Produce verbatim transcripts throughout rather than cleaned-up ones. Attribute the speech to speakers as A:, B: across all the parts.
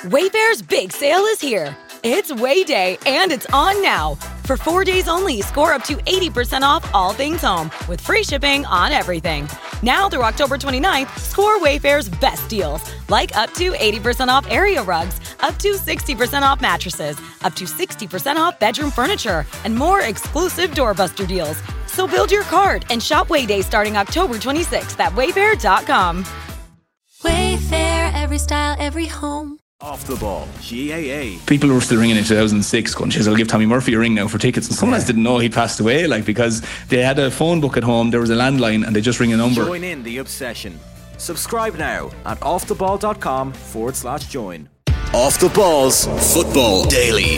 A: Wayfair's big sale is here. It's Way Day, and it's on now. For four days only, score up to eighty percent off all things home, with free shipping on everything. Now through October twenty-ninth, score Wayfair's best deals, like up to eighty percent off area rugs, up to sixty percent off mattresses, up to sixty percent off bedroom furniture, and more exclusive doorbuster deals. So build your cart and shop Way Day starting October twenty-sixth at wayfair dot com.
B: Wayfair, every style, every home.
C: Off the Ball, G A A.
D: People were still ringing in two thousand six going, I'll give Tommy Murphy a ring now for tickets. And some of us didn't know he'd passed away, like, because they had a phone book at home, there was a landline, and they just ring a number.
C: Join in the obsession. Subscribe now at offtheball.com forward slash join. Off the Ball's Football Daily.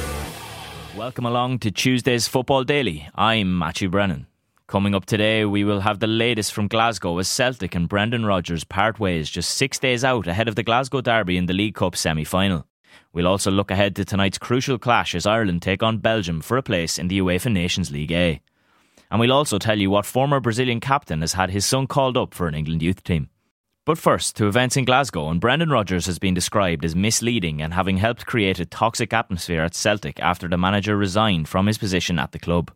E: Welcome along to Tuesday's Football Daily. I'm Matthew Brennan. Coming up today, we will have the latest from Glasgow as Celtic and Brendan Rodgers part ways just six days out ahead of the Glasgow Derby in the League Cup semi-final. We'll also look ahead to tonight's crucial clash as Ireland take on Belgium for a place in the UEFA Nations League A. And we'll also tell you what former Brazilian captain has had his son called up for an England youth team. But first, to events in Glasgow, and Brendan Rodgers has been described as misleading and having helped create a toxic atmosphere at Celtic after the manager resigned from his position at the club.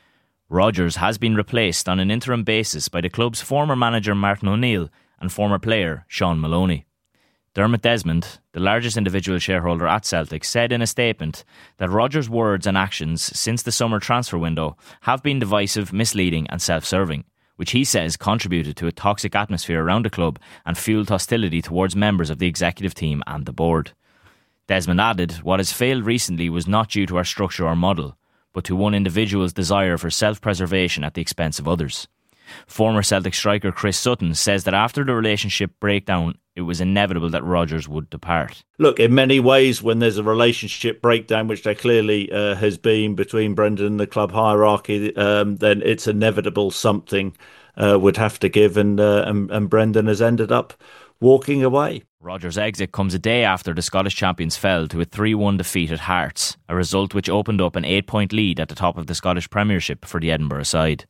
E: Rodgers has been replaced on an interim basis by the club's former manager Martin O'Neill and former player Sean Maloney. Dermot Desmond, the largest individual shareholder at Celtic, said in a statement that Rodgers' words and actions since the summer transfer window have been divisive, misleading and self-serving, which he says contributed to a toxic atmosphere around the club and fuelled hostility towards members of the executive team and the board. Desmond added, what has failed recently was not due to our structure or model, but to one individual's desire for self-preservation at the expense of others. Former Celtic striker Chris Sutton says that after the relationship breakdown, it was inevitable that Rodgers would depart.
F: Look, in many ways, when there's a relationship breakdown, which there clearly uh, has been between Brendan and the club hierarchy, um, then it's inevitable something uh, would have to give, and, uh, and and Brendan has ended up walking away.
E: Rodgers' exit comes a day after the Scottish champions fell to a three one defeat at Hearts, a result which opened up an eight-point lead at the top of the Scottish Premiership for the Edinburgh side.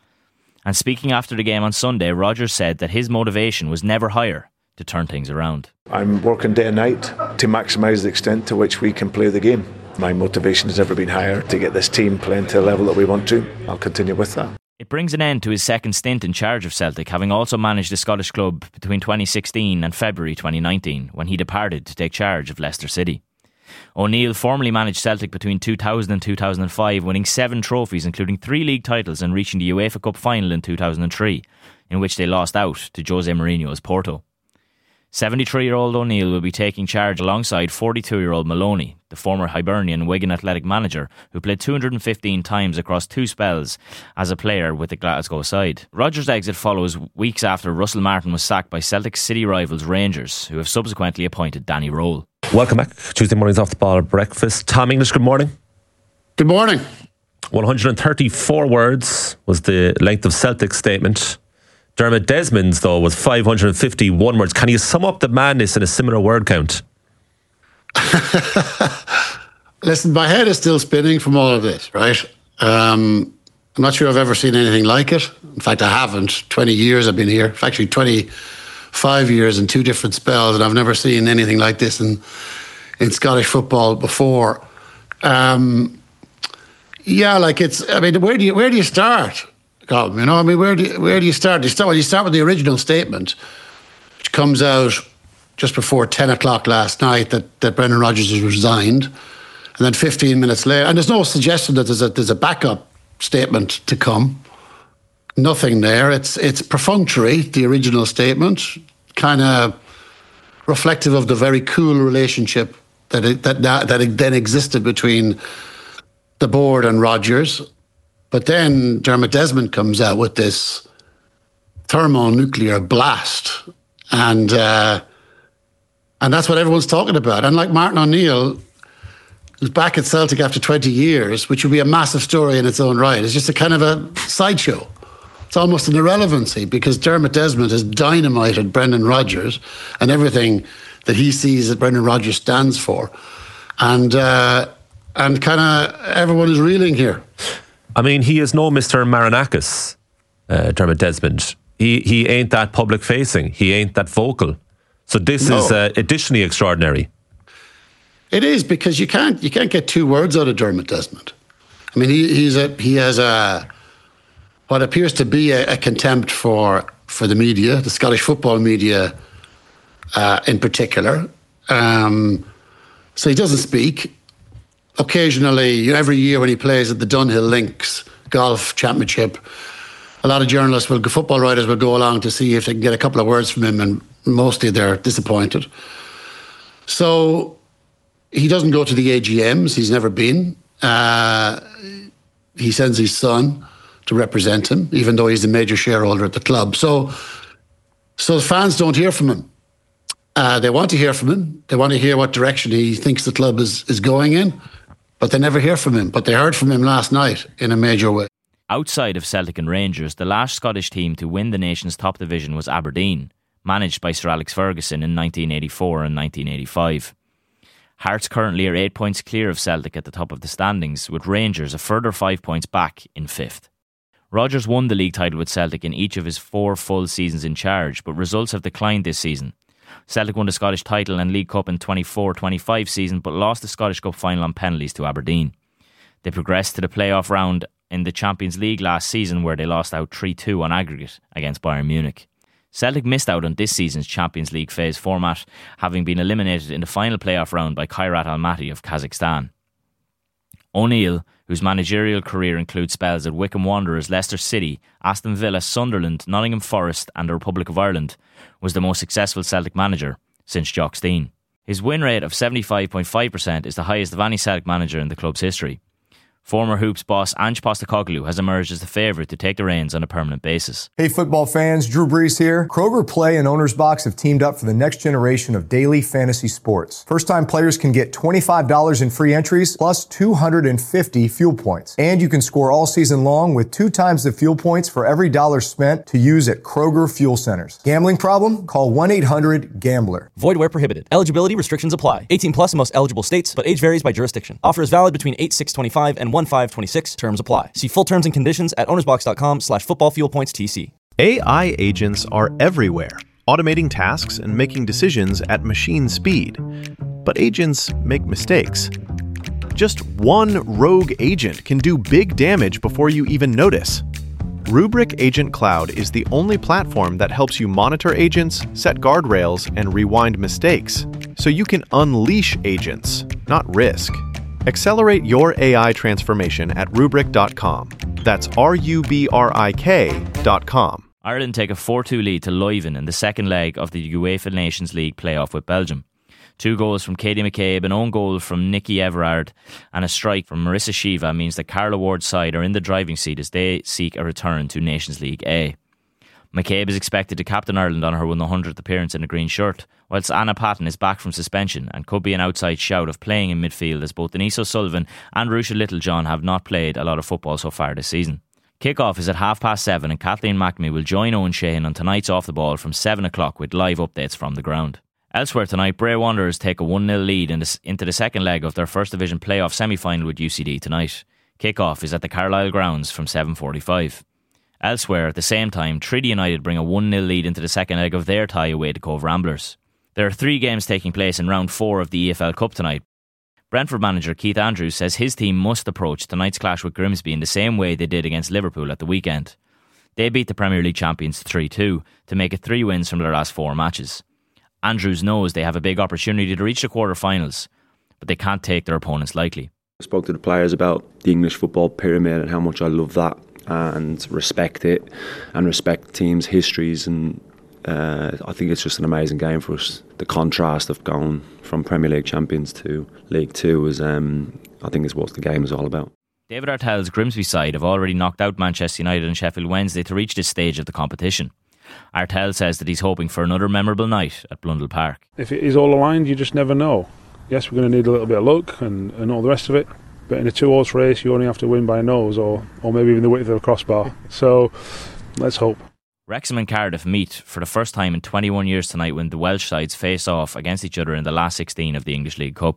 E: And speaking after the game on Sunday, Rodgers said that his motivation was never higher to turn things around.
G: I'm working day and night to maximise the extent to which we can play the game. My motivation has never been higher to get this team playing to a level that we want to. I'll continue with that.
E: It brings an end to his second stint in charge of Celtic, having also managed the Scottish club between twenty sixteen and February twenty nineteen, when he departed to take charge of Leicester City. O'Neill formerly managed Celtic between two thousand and two thousand five, winning seven trophies, including three league titles, and reaching the UEFA Cup final in two thousand three, in which they lost out to Jose Mourinho's Porto. seventy-three-year-old O'Neill will be taking charge alongside forty-two-year-old Maloney, the former Hibernian Wigan Athletic manager who played two hundred fifteen times across two spells as a player with the Glasgow side. Rodgers' exit follows weeks after Russell Martin was sacked by Celtic city rivals Rangers, who have subsequently appointed Danny Rowell.
H: Welcome back. Tuesday morning's Off the Ball breakfast. Tom English, good morning.
I: Good morning.
H: one hundred thirty-four words was the length of Celtic's statement. Dermot Desmond's, though, was five hundred fifty-one words. Can you sum up the madness in a similar word count?
I: Listen, my head is still spinning from all of this, right? Um, I'm not sure I've ever seen anything like it. In fact, I haven't. twenty years I've been here. Actually, twenty-five years in two different spells, and I've never seen anything like this in in Scottish football before. Um, yeah, like it's. I mean, where do you where do you start? Colin, you know, I mean, where do you, where do you start? Do you start? Well, you start with the original statement, which comes out just before ten o'clock last night that, that Brendan Rodgers has resigned, and then fifteen minutes later, and there's no suggestion that there's a there's a backup statement to come. Nothing there. It's it's perfunctory. The original statement, kind of reflective of the very cool relationship that it, that that that then existed between the board and Rodgers. But then Dermot Desmond comes out with this thermonuclear blast, and uh, and that's what everyone's talking about. And like Martin O'Neill, who's back at Celtic after twenty years, which would be a massive story in its own right, it's just a kind of a sideshow. It's almost an irrelevancy because Dermot Desmond has dynamited Brendan Rodgers and everything that he sees that Brendan Rodgers stands for, and uh, and kind of everyone is reeling here.
H: I mean, he is no Mister Marinakis, uh, Dermot Desmond. He he ain't that public facing. He ain't that vocal. So this
I: no.
H: is uh, additionally extraordinary.
I: It is, because you can't you can't get two words out of Dermot Desmond. I mean, he he's a he has a what appears to be a, a contempt for for the media, the Scottish football media uh, in particular. Um, so he doesn't speak. Occasionally, every year when he plays at the Dunhill Links Golf Championship, a lot of journalists, will, football writers will go along to see if they can get a couple of words from him, and mostly they're disappointed. So he doesn't go to the A G Ms. He's never been. Uh, he sends his son to represent him, even though he's a major shareholder at the club. So, so the fans don't hear from him. Uh, they want to hear from him. They want to hear what direction he thinks the club is, is going in, but they never hear from him. But they heard from him last night in a major way.
E: Outside of Celtic and Rangers, the last Scottish team to win the nation's top division was Aberdeen, managed by Sir Alex Ferguson in nineteen eighty-four and nineteen eighty-five. Hearts currently are eight points clear of Celtic at the top of the standings, with Rangers a further five points back in fifth. Rodgers won the league title with Celtic in each of his four full seasons in charge, but results have declined this season. Celtic won the Scottish title and League Cup in twenty-four twenty-five season, but lost the Scottish Cup final on penalties to Aberdeen. They progressed to the playoff round in the Champions League last season, where they lost out three two on aggregate against Bayern Munich. Celtic missed out on this season's Champions League phase format, having been eliminated in the final playoff round by Kairat Almaty of Kazakhstan. O'Neill, whose managerial career includes spells at Wycombe Wanderers, Leicester City, Aston Villa, Sunderland, Nottingham Forest and the Republic of Ireland, was the most successful Celtic manager since Jock Stein. His win rate of seventy-five point five percent is the highest of any Celtic manager in the club's history. Former Hoops boss Ange Postecoglou has emerged as the favourite to take the reins on a permanent basis.
J: Hey football fans, Drew Brees here. Kroger Play and Owner's Box have teamed up for the next generation of daily fantasy sports. First-time players can get twenty-five dollars in free entries plus two hundred fifty fuel points. And you can score all season long with two times the fuel points for every dollar spent to use at Kroger Fuel Centers. Gambling problem? Call one eight hundred gambler.
K: Void where prohibited. Eligibility restrictions apply. eighteen plus in most eligible states, but age varies by jurisdiction. Offer is valid between eight six twenty-five and one five twenty-six. Terms apply. See full terms and conditions at ownersbox.com slash football fuel points TC.
L: A I agents are everywhere, automating tasks and making decisions at machine speed. But agents make mistakes. Just one rogue agent can do big damage before you even notice. Rubrik Agent Cloud is the only platform that helps you monitor agents, set guardrails, and rewind mistakes, so you can unleash agents, not risk. Accelerate your A I transformation at rubrik dot com. That's R U B R I K dot com.
E: Ireland take a four two lead to Leuven in the second leg of the UEFA Nations League playoff with Belgium. Two goals from Katie McCabe, an own goal from Nikki Everard and a strike from Marissa Shiva means that Carla Ward's side are in the driving seat as they seek a return to Nations League A. McCabe is expected to captain Ireland on her one hundredth appearance in a green shirt, whilst Anna Patton is back from suspension and could be an outside shout of playing in midfield, as both Denise O'Sullivan and Rusha Littlejohn have not played a lot of football so far this season. Kick-off is at half past seven and Kathleen McNamee will join Owen Sheehan on tonight's Off the Ball from seven o'clock with live updates from the ground. Elsewhere tonight, Bray Wanderers take a one nil lead in this, into the second leg of their First Division playoff semi-final with U C D tonight. Kick-off is at the Carlisle grounds from seven forty-five. Elsewhere, at the same time, Treaty United bring a one nil lead into the second leg of their tie away to Cove Ramblers. There are three games taking place in round four of the E F L Cup tonight. Brentford manager Keith Andrews says his team must approach tonight's clash with Grimsby in the same way they did against Liverpool at the weekend. They beat the Premier League champions three two to make it three wins from their last four matches. Andrews knows they have a big opportunity to reach the quarter-finals, but they can't take their opponents lightly.
M: I spoke to the players about the English football pyramid and how much I love that and respect it and respect teams' histories, and uh, I think it's just an amazing game for us. The contrast of going from Premier League champions to League Two is, um, I think, is what the game is all about.
E: David Artell's Grimsby side have already knocked out Manchester United and Sheffield Wednesday to reach this stage of the competition. Artell says that he's hoping for another memorable night at Blundell Park.
N: If it is all aligned, you just never know. Yes, we're going to need a little bit of luck and, and all the rest of it, but in a two-horse race you only have to win by a nose or, or maybe even the width of a crossbar. So let's hope.
E: Wrexham and Cardiff meet for the first time in twenty-one years tonight when the Welsh sides face off against each other in the last sixteen of the English League Cup.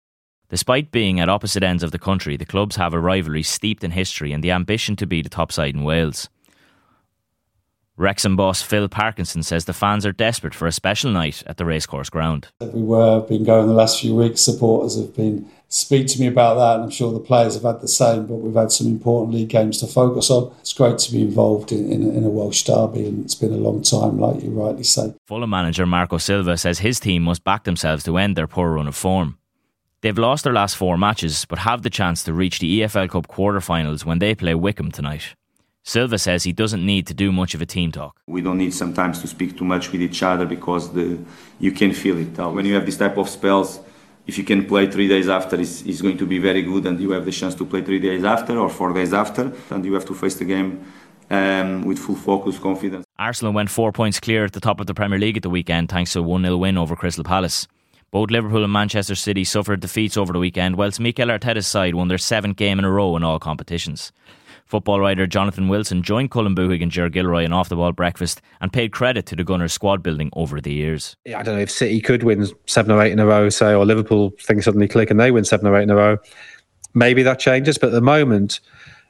E: Despite being at opposite ends of the country, the clubs have a rivalry steeped in history and the ambition to be the top side in Wales. Wrexham boss Phil Parkinson says the fans are desperate for a special night at the racecourse ground.
O: Everywhere I've been going the last few weeks, supporters have been speak to me about that, and I'm sure the players have had the same, but we've had some important league games to focus on. It's great to be involved in, in, a, in a Welsh derby, and it's been a long time, like you rightly say.
E: Fulham manager Marco Silva says his team must back themselves to end their poor run of form. They've lost their last four matches, but have the chance to reach the E F L Cup quarter-finals when they play Wycombe tonight. Silva says he doesn't need to do much of a team talk.
P: We don't need sometimes to speak too much with each other because the you can feel it. When you have this type of spells, if you can play three days after, it's, it's going to be very good, and you have the chance to play three days after or four days after, and you have to face the game um, with full focus, confidence.
E: Arsenal went four points clear at the top of the Premier League at the weekend thanks to a one nil win over Crystal Palace. Both Liverpool and Manchester City suffered defeats over the weekend, whilst Mikel Arteta's side won their seventh game in a row in all competitions. Football writer Jonathan Wilson joined Cullen Buhig and Ger Gilroy in Off the Ball Breakfast and paid credit to the Gunners' squad building over the years.
Q: I don't know if City could win seven or eight in a row, say, or Liverpool things suddenly click and they win seven or eight in a row. Maybe that changes, but at the moment,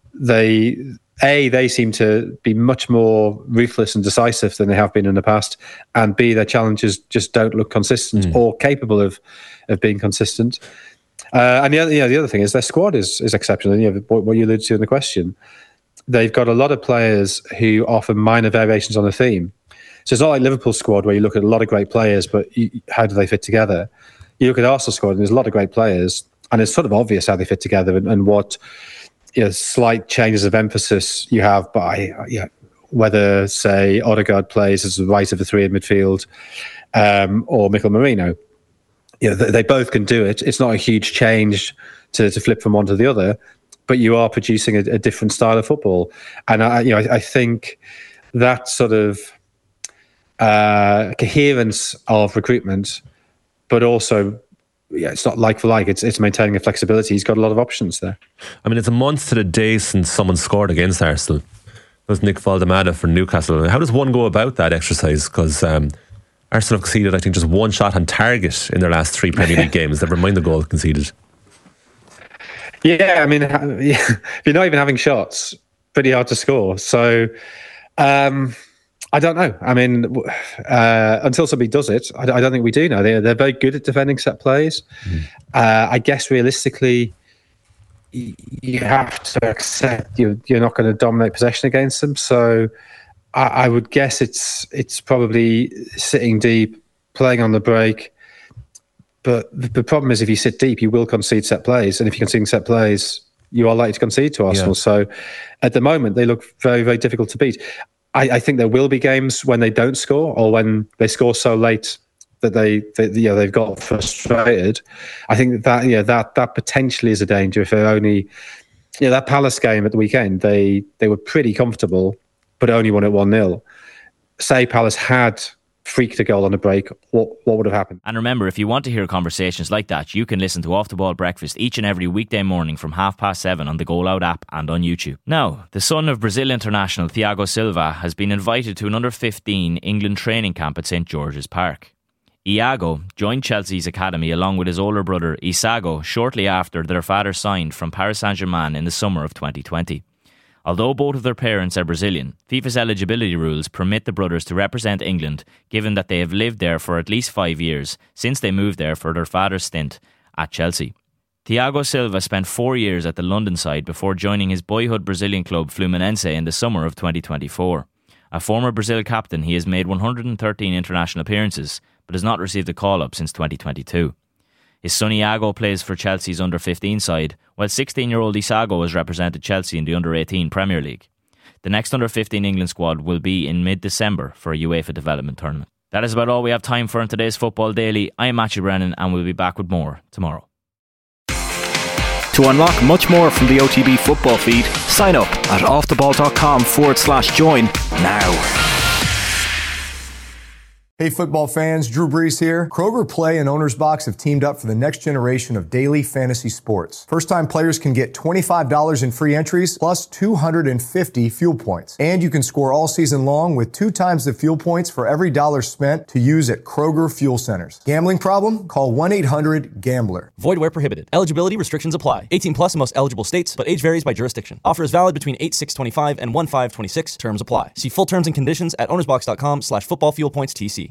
Q: they A, they seem to be much more ruthless and decisive than they have been in the past, and B, their challenges just don't look consistent mm. or capable of of being consistent. Uh, and the other, you know, the other thing is their squad is is exceptional. You know, what, what you alluded to in the question, they've got a lot of players who offer minor variations on the theme. So it's not like Liverpool's squad where you look at a lot of great players, but you, how do they fit together? You look at Arsenal's squad and there's a lot of great players, and it's sort of obvious how they fit together and, and what you know, slight changes of emphasis you have by you know, whether, say, Odegaard plays as the right of the three in midfield um, or Mikel Merino. You know, they, they both can do it. It's not a huge change to, to flip from one to the other, but you are producing a, a different style of football. And I, you know, I, I think that sort of uh, coherence of recruitment, but also, yeah, it's not like for like. It's it's maintaining a flexibility. He's got a lot of options there.
H: I mean, it's a month to the day since someone scored against Arsenal. It was Nick Valdemada for Newcastle. How does one go about that exercise? Because um, Arsenal have conceded, I think, just one shot on target in their last three Premier League games. Never mind the goal conceded.
Q: Yeah, I mean, if you're not even having shots, pretty hard to score. So, um, I don't know. I mean, uh, until somebody does it, I, I don't think we do know. They're, they're very good at defending set plays. Mm. Uh, I guess realistically, you have to accept you're, you're not going to dominate possession against them. So I, I would guess it's it's probably sitting deep, playing on the break. But the problem is if you sit deep, you will concede set plays. And if you're conceding set plays, you are likely to concede to Arsenal. Yeah. So at the moment, they look very, very difficult to beat. I, I think there will be games when they don't score or when they score so late that they, they you know, they've got frustrated. I think that yeah, that that potentially is a danger if they're only, you know, that Palace game at the weekend, they they were pretty comfortable, but only won at one nil. Say Palace had freaked a goal on a break, what what would have happened?
E: And remember, if you want to hear conversations like that, you can listen to Off the Ball Breakfast each and every weekday morning from half past seven on the Go Loud app and on YouTube. Now, the son of Brazil international Thiago Silva has been invited to an under fifteen England training camp at St George's Park. Iago joined Chelsea's academy along with his older brother Isago shortly after their father signed from Paris Saint-Germain in the summer of twenty twenty. Although both of their parents are Brazilian, FIFA's eligibility rules permit the brothers to represent England, given that they have lived there for at least five years since they moved there for their father's stint at Chelsea. Thiago Silva spent four years at the London side before joining his boyhood Brazilian club Fluminense in the summer of twenty twenty-four. A former Brazil captain, he has made one hundred thirteen international appearances, but has not received a call-up since twenty twenty-two. His son Iago plays for Chelsea's under fifteen side, while sixteen-year-old Isago has represented Chelsea in the under eighteen Premier League. The next under fifteen England squad will be in mid-December for a UEFA development tournament. That is about all we have time for in today's Football Daily. I am Matthew Brennan and we'll be back with more tomorrow.
C: To unlock much more from the O T B football feed, sign up at offtheball.com forward slash join now.
J: Hey football fans, Drew Brees here. Kroger Play and Owner's Box have teamed up for the next generation of daily fantasy sports. First-time players can get twenty-five dollars in free entries plus two hundred fifty fuel points. And you can score all season long with two times the fuel points for every dollar spent to use at Kroger Fuel Centers. Gambling problem? Call one eight hundred gambler.
K: Void where prohibited. Eligibility restrictions apply. eighteen plus in most eligible states, but age varies by jurisdiction. Offer is valid between eight six twenty-five and one five twenty-six. Terms apply. See full terms and conditions at ownersbox.com slash football fuel points TC.